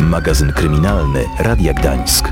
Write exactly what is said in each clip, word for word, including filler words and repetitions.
Magazyn kryminalny Radia Gdańsk.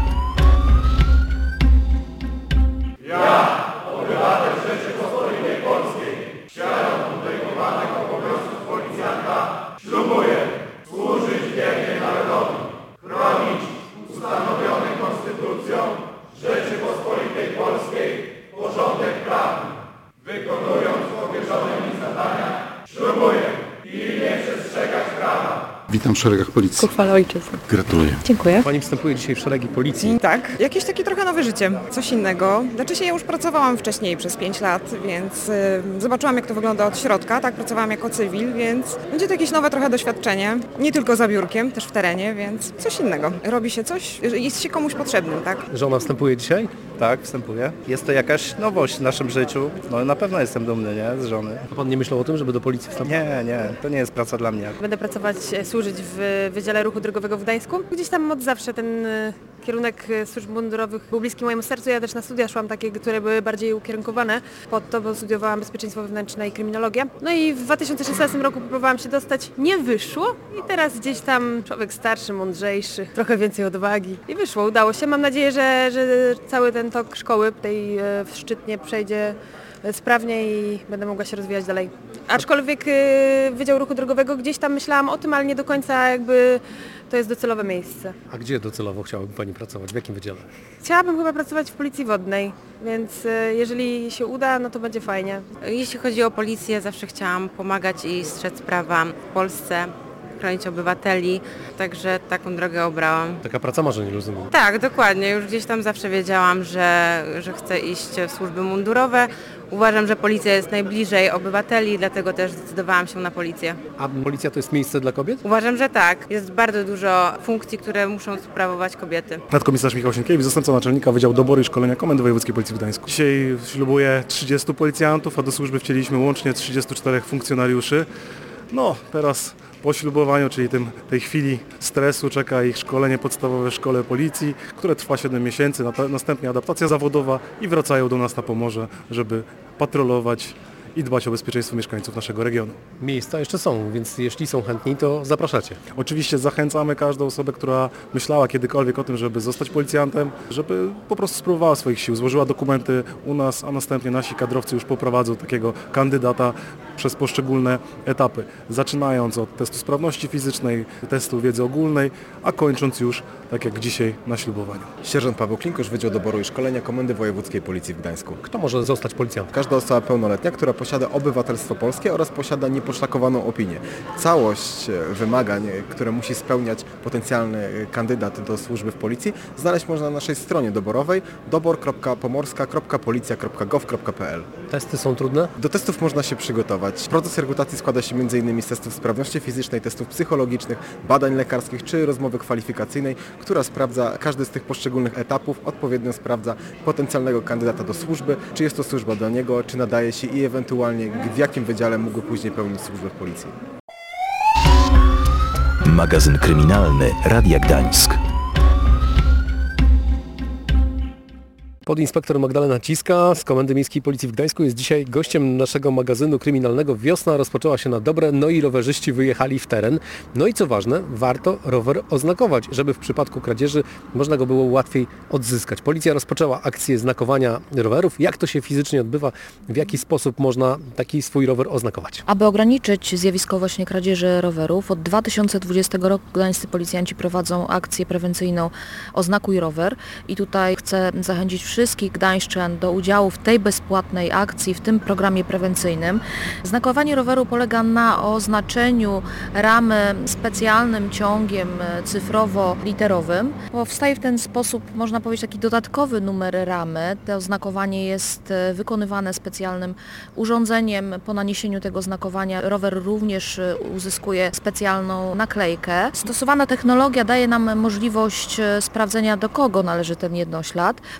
Ja, obywatel Rzeczypospolitej Polskiej, świadom podejmowanych obowiązków policjanta, ślubuję służyć wiernie narodowi, chronić ustanowiony Konstytucją Rzeczypospolitej Polskiej porządek prawny, wykonując powierzone mi zadania, ślubuję pilnie przestrzegać prawa. Witam w szeregach policji. Ku chwale ojczyzny. Gratuluję. Dziękuję. Pani wstępuje dzisiaj w szeregi policji. Tak, jakieś takie trochę nowe życie, coś innego. Znaczy się ja już pracowałam wcześniej przez pięć lat, więc y, zobaczyłam jak to wygląda od środka, tak, pracowałam jako cywil, więc będzie to jakieś nowe trochę doświadczenie. Nie tylko za biurkiem, też w terenie, więc coś innego. Robi się coś, jest się komuś potrzebnym, tak? Żona wstępuje dzisiaj? Tak, wstępuję. Jest to jakaś nowość w naszym życiu. No na pewno jestem dumny, nie? Z żony. A pan nie myślał o tym, żeby do policji wstąpić? Nie, nie, to nie jest praca dla mnie. Będę pracować, służyć w Wydziale Ruchu Drogowego w Gdańsku. Gdzieś tam od zawsze ten y, kierunek y, służb mundurowych był bliski mojemu sercu. Ja też na studia szłam takie, które były bardziej ukierunkowane pod to, bo studiowałam bezpieczeństwo wewnętrzne i kryminologię. No i w dwa tysiące szesnastym roku próbowałam się dostać. Nie wyszło i teraz gdzieś tam człowiek starszy, mądrzejszy, trochę więcej odwagi. I wyszło, udało się. Mam nadzieję, że, że cały ten tok szkoły tej y, w Szczytnie przejdzie sprawnie i będę mogła się rozwijać dalej. Aczkolwiek y, Wydział Ruchu Drogowego gdzieś tam myślałam o tym, ale nie do końca jakby to jest docelowe miejsce. A gdzie docelowo chciałaby pani pracować? W jakim wydziale? Chciałabym chyba pracować w Policji Wodnej, więc y, jeżeli się uda, no to będzie fajnie. Jeśli chodzi o policję, zawsze chciałam pomagać i strzec prawa w Polsce, chronić obywateli, także taką drogę obrałam. Taka praca marzeń, rozumiem. Tak, dokładnie. Już gdzieś tam zawsze wiedziałam, że, że chcę iść w służby mundurowe. Uważam, że policja jest najbliżej obywateli, dlatego też zdecydowałam się na policję. A policja to jest miejsce dla kobiet? Uważam, że tak. Jest bardzo dużo funkcji, które muszą sprawować kobiety. Nadkomisarz Michał Sienkiewicz, zastępca naczelnika Wydziału Doboru i Szkolenia Komendy Wojewódzkiej Policji w Gdańsku. Dzisiaj ślubuję trzydziestu policjantów, a do służby wcieliliśmy łącznie trzydziestu czterech funkcjonariuszy. No, teraz po ślubowaniu, czyli tym, tej chwili stresu, czeka ich szkolenie podstawowe w szkole policji, które trwa siedem miesięcy, następnie adaptacja zawodowa i wracają do nas na Pomorze, żeby patrolować i dbać o bezpieczeństwo mieszkańców naszego regionu. Miejsca jeszcze są, więc jeśli są chętni, to zapraszacie. Oczywiście zachęcamy każdą osobę, która myślała kiedykolwiek o tym, żeby zostać policjantem, żeby po prostu spróbowała swoich sił, złożyła dokumenty u nas, a następnie nasi kadrowcy już poprowadzą takiego kandydata przez poszczególne etapy, zaczynając od testu sprawności fizycznej, testu wiedzy ogólnej, a kończąc już, tak jak dzisiaj, na ślubowaniu. Sierżant Paweł Klinkosz, Wydział Doboru i Szkolenia Komendy Wojewódzkiej Policji w Gdańsku. Kto może zostać policjantem? Każda osoba pełnoletnia, która posiada obywatelstwo polskie oraz posiada nieposzlakowaną opinię. Całość wymagań, które musi spełniać potencjalny kandydat do służby w policji, znaleźć można na naszej stronie doborowej dobor kropka pomorska kropka policja kropka gov kropka pl. Testy są trudne? Do testów można się przygotować. Proces rekrutacji składa się między innymi z testów sprawności fizycznej, testów psychologicznych, badań lekarskich czy rozmowy kwalifikacyjnej, która sprawdza każdy z tych poszczególnych etapów, odpowiednio sprawdza potencjalnego kandydata do służby, czy jest to służba dla niego, czy nadaje się i ewentualnie w jakim wydziale mógłby później pełnić służbę w policji. Magazyn kryminalny Radia Gdańsk. Podinspektor Magdalena Ciska z Komendy Miejskiej Policji w Gdańsku jest dzisiaj gościem naszego magazynu kryminalnego. Wiosna rozpoczęła się na dobre, no i rowerzyści wyjechali w teren. No i co ważne, warto rower oznakować, żeby w przypadku kradzieży można go było łatwiej odzyskać. Policja rozpoczęła akcję znakowania rowerów. Jak to się fizycznie odbywa? W jaki sposób można taki swój rower oznakować? Aby ograniczyć zjawisko właśnie kradzieży rowerów, od dwa tysiące dwudziestego roku gdańscy policjanci prowadzą akcję prewencyjną Oznakuj rower i tutaj chcę zachęcić wszystkich gdańszczan do udziału w tej bezpłatnej akcji, w tym programie prewencyjnym. Znakowanie roweru polega na oznaczeniu ramy specjalnym ciągiem cyfrowo-literowym. Powstaje w ten sposób, można powiedzieć, taki dodatkowy numer ramy. To oznakowanie jest wykonywane specjalnym urządzeniem. Po naniesieniu tego znakowania rower również uzyskuje specjalną naklejkę. Stosowana technologia daje nam możliwość sprawdzenia, do kogo należy ten jednoślad. W przypadku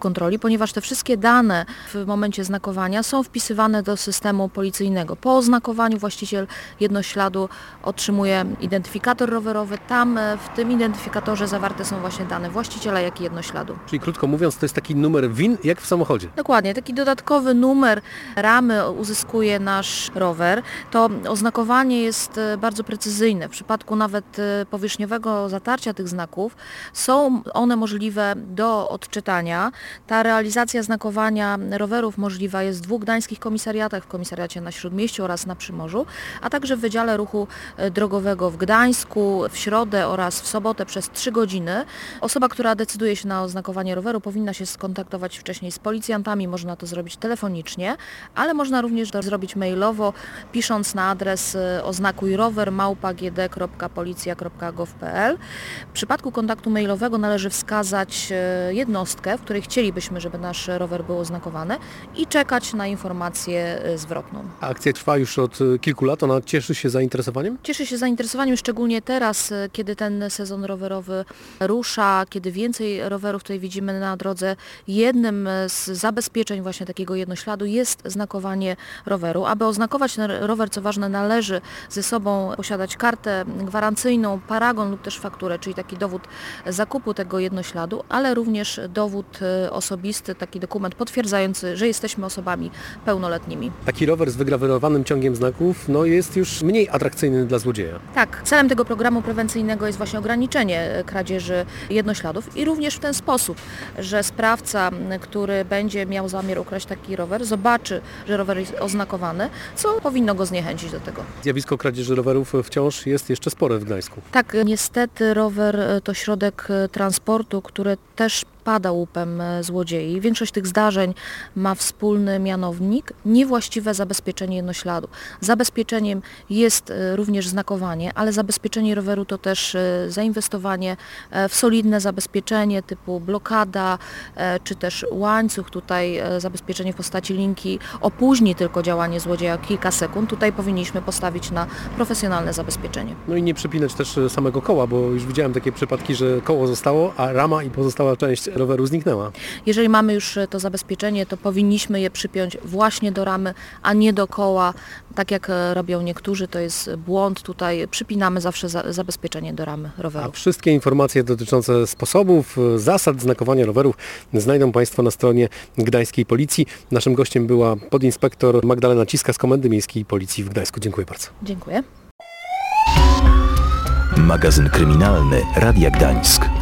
kontroli, ponieważ te wszystkie dane w momencie znakowania są wpisywane do systemu policyjnego. Po oznakowaniu właściciel jednośladu otrzymuje identyfikator rowerowy. Tam w tym identyfikatorze zawarte są właśnie dane właściciela, jak i jednośladu. Czyli krótko mówiąc, to jest taki numer V I N jak w samochodzie. Dokładnie, taki dodatkowy numer ramy uzyskuje nasz rower. To oznakowanie jest bardzo precyzyjne. W przypadku nawet powierzchniowego zatarcia tych znaków są one możliwe do odczytania. Ta realizacja znakowania rowerów możliwa jest w dwóch gdańskich komisariatach, w komisariacie na Śródmieściu oraz na Przymorzu, a także w Wydziale Ruchu Drogowego w Gdańsku w środę oraz w sobotę przez trzy godziny. Osoba, która decyduje się na oznakowanie roweru, powinna się skontaktować wcześniej z policjantami. Można to zrobić telefonicznie, ale można również to zrobić mailowo, pisząc na adres oznakuj rower małpa g d kropka policja kropka gov kropka p l. W przypadku kontaktu mailowego należy wskazać jednostkę, w której chcielibyśmy, żeby nasz rower był oznakowany i czekać na informację zwrotną. A akcja trwa już od kilku lat, ona cieszy się zainteresowaniem? Cieszy się zainteresowaniem, szczególnie teraz, kiedy ten sezon rowerowy rusza, kiedy więcej rowerów tutaj widzimy na drodze. Jednym z zabezpieczeń właśnie takiego jednośladu jest znakowanie roweru. Aby oznakować ten rower, co ważne, należy ze sobą posiadać kartę gwarancyjną, paragon lub też fakturę, czyli taki dowód zakupu tego jednośladu, ale również dowód osobisty, taki dokument potwierdzający, że jesteśmy osobami pełnoletnimi. Taki rower z wygrawerowanym ciągiem znaków no jest już mniej atrakcyjny dla złodzieja. Tak, celem tego programu prewencyjnego jest właśnie ograniczenie kradzieży jednośladów i również w ten sposób, że sprawca, który będzie miał zamiar ukraść taki rower, zobaczy, że rower jest oznakowany, co powinno go zniechęcić do tego. Zjawisko kradzieży rowerów wciąż jest jeszcze spore w Gdańsku. Tak, niestety rower to środek transportu, który też pada łupem złodziei. Większość tych zdarzeń ma wspólny mianownik, niewłaściwe zabezpieczenie jednośladu. Zabezpieczeniem jest również znakowanie, ale zabezpieczenie roweru to też zainwestowanie w solidne zabezpieczenie typu blokada, czy też łańcuch. Tutaj zabezpieczenie w postaci linki opóźni tylko działanie złodzieja kilka sekund. Tutaj powinniśmy postawić na profesjonalne zabezpieczenie. No i nie przypinać też samego koła, bo już widziałem takie przypadki, że koło zostało, a rama i pozostała część roweru zniknęła. Jeżeli mamy już to zabezpieczenie, to powinniśmy je przypiąć właśnie do ramy, a nie do koła, tak jak robią niektórzy. To jest błąd. Tutaj przypinamy zawsze za zabezpieczenie do ramy roweru. A wszystkie informacje dotyczące sposobów, zasad znakowania rowerów znajdą Państwo na stronie Gdańskiej Policji. Naszym gościem była podinspektor Magdalena Ciska z Komendy Miejskiej Policji w Gdańsku. Dziękuję bardzo. Dziękuję. Magazyn kryminalny Radia Gdańsk.